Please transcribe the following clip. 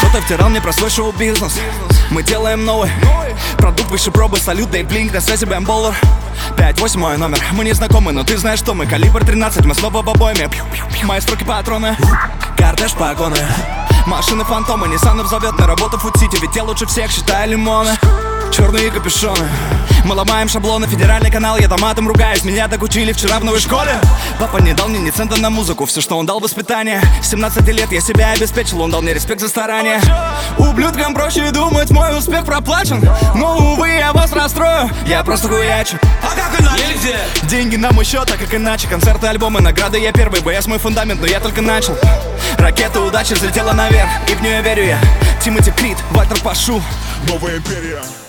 Кто-то втирал мне про свой шоу-бизнес. Мы делаем новый продукт выше пробы. Салют, дай блинк, на связи бэмболлер. 5-8 мой номер, мы не знакомы, но ты знаешь, что мы. Калибр 13, мы снова в обойме. Мои строки патроны, кортеж погоны. Машины фантомы, Ниссаны взовет на работу Фуд-Сити. Ведь я лучше всех считаю лимоны. Черные капюшоны, мы ломаем шаблоны. Федеральный канал, я там матом ругаюсь. Меня так учили вчера в новой школе. Папа не дал мне ни цента на музыку. Все, что он дал, воспитание. С 17 лет я себя обеспечил. Он дал мне респект за старание. Ублюдкам проще думать, мой успех проплачен. Но, увы, я вас расстрою. Я просто хуячу. А как иначе? Нельзя. Деньги на мой счет, а как иначе? Концерты, альбомы, награды, я первый. БС мой фундамент, но я только начал. Ракета удачи взлетела наверх, и в нее верю я. Тимоти Крид, Вальтер Пашу. Новая империя.